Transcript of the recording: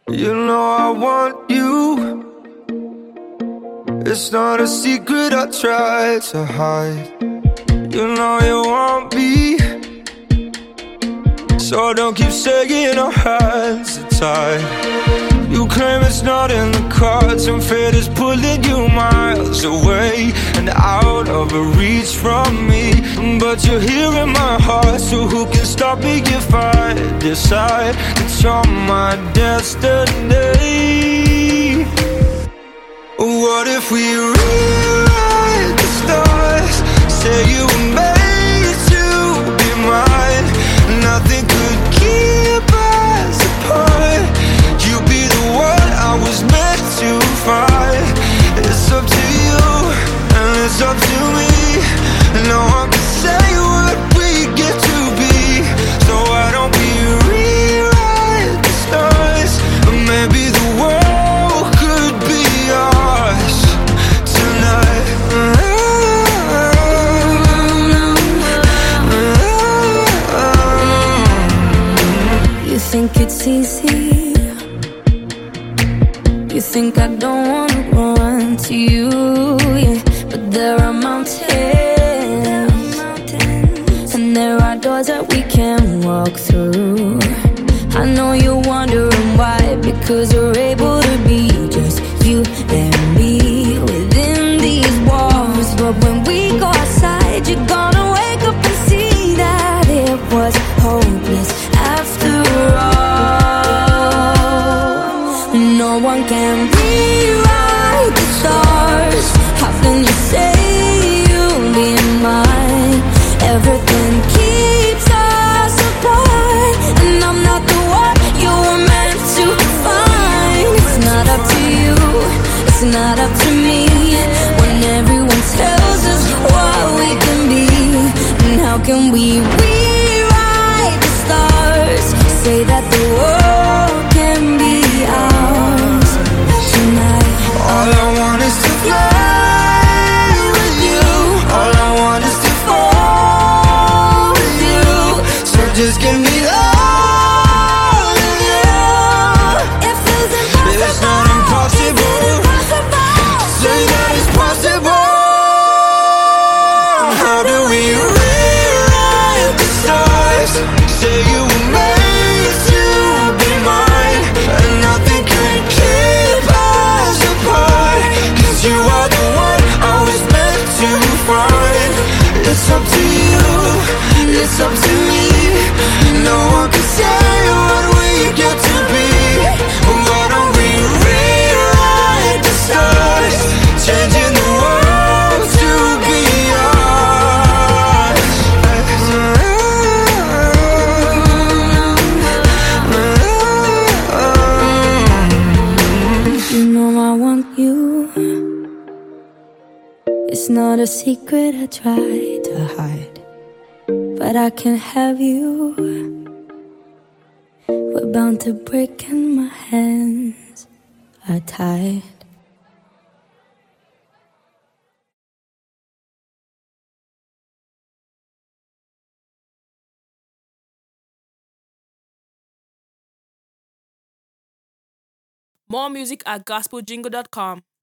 You know I want you. It's not a secret I try to hide. You know you want me, so don't keep saying our hands are tied. You claim it's not in the cards, and fate is pulling you miles away and out of reach from me. But you're here in my heart, so who can stop me if I decide that you're my destiny? What if we rewrite the stars? Say you were made to be mine. Nothing could keep us apart. You'd be the one I was meant to find. It's up to you, and it's up to me. No one can say what we get to be. So why don't we rewrite the stars? Or maybe the world could be ours tonight. You think it's easy? You think I don't wanna run to you, yeah. But there are mountains, and there are doors that we can walk through. I know you're wondering why, because you're able to be just you and me within these walls. But when we go outside, you're gonna wake up and see that it was hopeless after all. No one can rewrite the stars. How can you say you'll be mine? Everything keeps us apart, and I'm not the one you were meant to find. It's not up to you, it's not up to me, when everyone tells us what we can be. And how can we rewrite the stars? Say that the world can be ours tonight. All I want is to fly with you. All I want is to fall with you. So just give me all of you. It feels impossible. It's not impossible. Say that it's possible. How do we rewrite the stars? Say you were made to be mine, and nothing can keep us apart. 'Cause you are the one I was meant to find. It's up to you, it's up to me. No one can say what we get to be. Why don't we rewrite the stars? Changing the world to be ours. You know I want you. It's not a secret I try to hide, but I can have you. We're bound to break and my hands are tied. More music at gospeljingle.com.